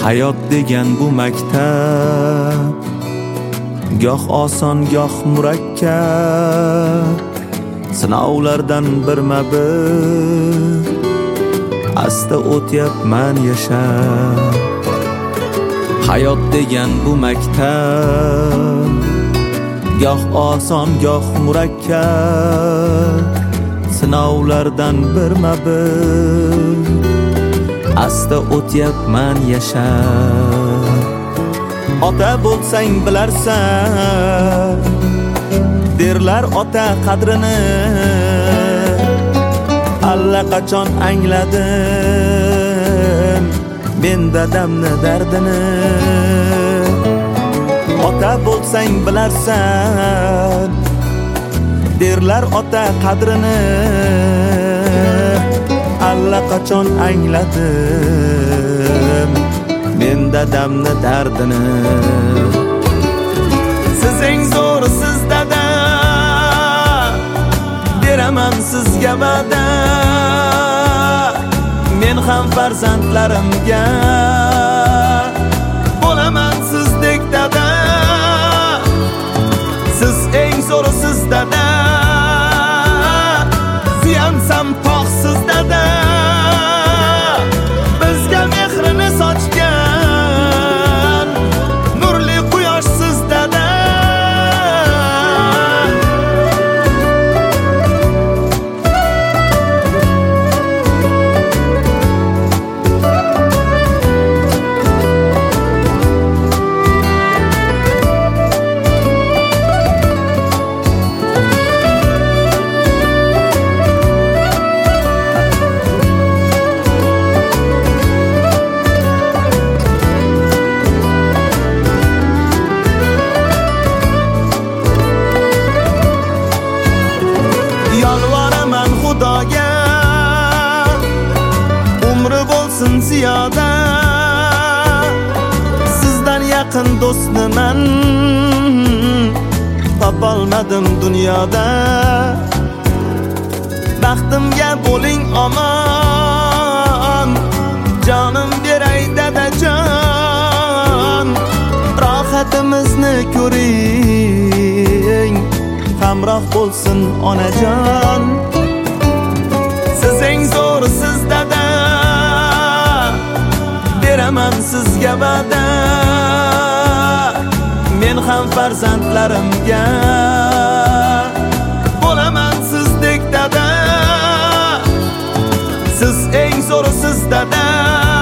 Hayot degan bu maktab, goh oson goh murakkab, sinovlardan birma-bir asta o'tyapman yashab. Hayot degan bu maktab, goh oson goh murakkab, sinovlardan birma-bir asta o'tyapman yashab. Ota bo'lsang bilarsan, derlar ota qadrini, allaqachon angladim men dadamni dardini. Ota bo'lsang bilarsan, derlar ota qadrini, allaqachon angladim men dadamni dardini. Siz eng zo'rsiz dada, beraman sizga va'da, men ham farzandlarimga bo'laman sizdek dada. Siz eng zo'rsiz dada, suyansam tog'siz dada, bizga mehrini sochgan nurli quyoshsiz dada. Yolvoraman Xudoga, umri bo'lsin ziyoda, sizdan yaqin do'stni men topolmadim dunyoda. Baxtimga bo'ling omon, jonim beray dadajon, rohatimizni ko'ring, hamroh bo'lsin onajon. Siz eng zo'rsiz dada, beraman sizga va'da, men ham farzandlarimga bo'laman sizdek dada. Siz eng zo'rsiz dada,